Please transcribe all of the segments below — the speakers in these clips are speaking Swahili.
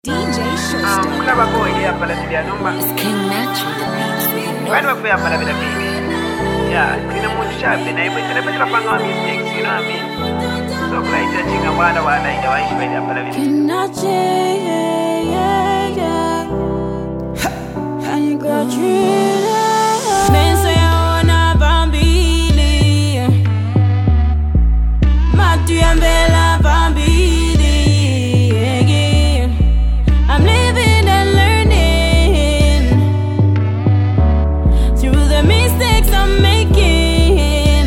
DJ Showstep. Kulaba ko idea pala sila numba. It's King Natural, the names we know. Why do I pala bila baby? Yeah, kina mo siya pinay ba sila pa pang mistakes, you know what I mean? So kaya judging ang wala ida wa isip idea pala bila. And you got you. Men say I wanna bambini. Matu ya mbela bambini. I'm living and learning through the mistakes I'm making.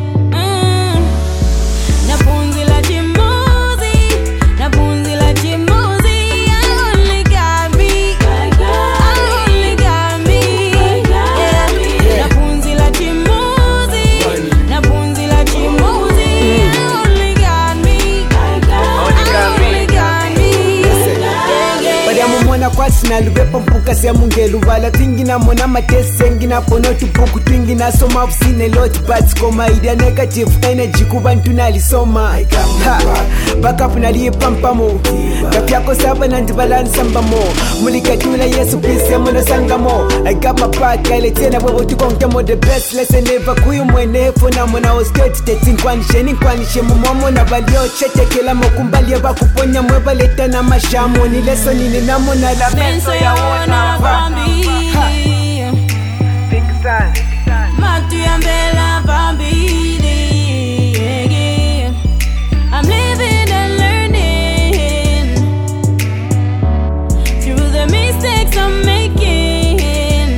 Napunzi la chimbuzi, napunzi la chimbuzi. I only got me, I only got me. Napunzi la chimbuzi, napunzi la chimbuzi. I only got me, I only got me. Mwana kwasi na lubepo mpuka siya mungelu Vala tingi na mona matesi sengi na pono tupuku twingi na soma Usine lot bats koma idea negative energy kubantu nalisoma Backup naliye pampamo Kapyako saba na ndibalani sambamo Mulika tula yesu pisi ya mwana sangamo I got my pack I let tena webo tukonkemo The best lesson ever kuyu mwenefu na mwana ostate Tetin kwanishe mumomo na balio Chete kila mokumbali ya bakuponya mweba leta na mashamo Ni lesson ni namo na la Men say I wanna bambini. Big son. Matu ya mbela bambini. I'm living and learning through the mistakes I'm making.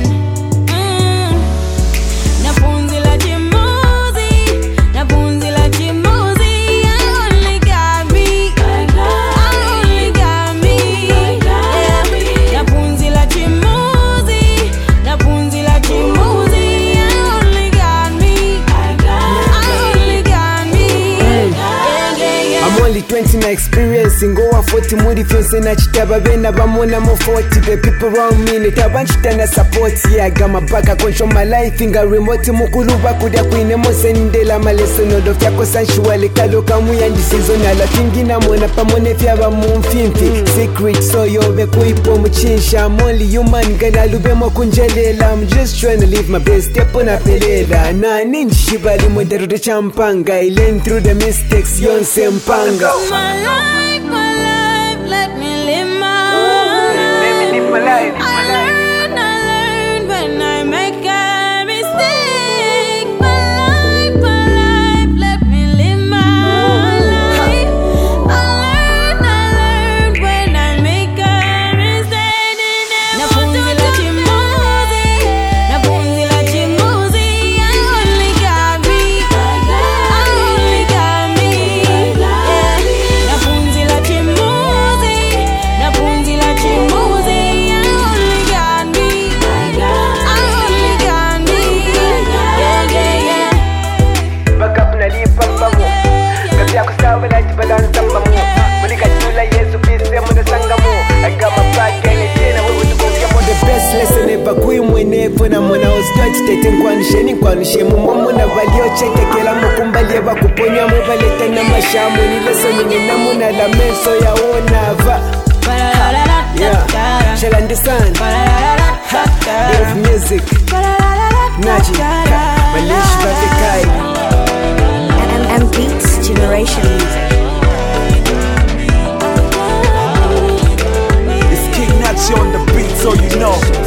Napunzi la chimbuzi, napunzi la chimbuzi. I only got me, I only got me. Napunzi la chimbuzi, napunzi la chimbuzi. I only got me, I only got me. I'm only 20 na experiencing Go 40 muri fence na chitaba bena bamona mo 40 The people around me nitabanchita na support Yeah, I got my back I control my life Inga remote mukuluba kudia kuine mo sendela maleso Nodo fyako sanshuale kaloka muyandi seasonal Kingi na mona pamone fyaba mumfimfi Secret so yobe kuipo mchinsha I'm only human gana lube mo kunjelela I'm just trying to live my best Tepo na pelela Na ninjibali mwendero de champanga I learn through the mistakes yonse mpanga My life, let me live my Let me live my life. I learn when I make a mistake. My life, let me live my life. I learn when I make a mistake. Napunzi la chimbuzi, napunzi la chimbuzi. I only got me, I only got me. Napunzi la chimbuzi, napunzi la chimbuzi. I only got me, I only got me. Backup naliye pampamo. Kapyako saba na ndibalani sambamo. Mulika tula yesu pisi ya mwana sangamo. I got my pack I let tena webo tukonkemo The best lesson ever kuyi mwenefu na mwana ostate Tete nkwanishe mumomo na balio cheke kela mukumbali eba kuponya mwebaleta na mashamu Ni lesson ni namu na la menso ya onava Yeah, shall understand Bit of music Naji, Malish Batekai M Beats Generation Music. It's King Nachi on the beat, so you know.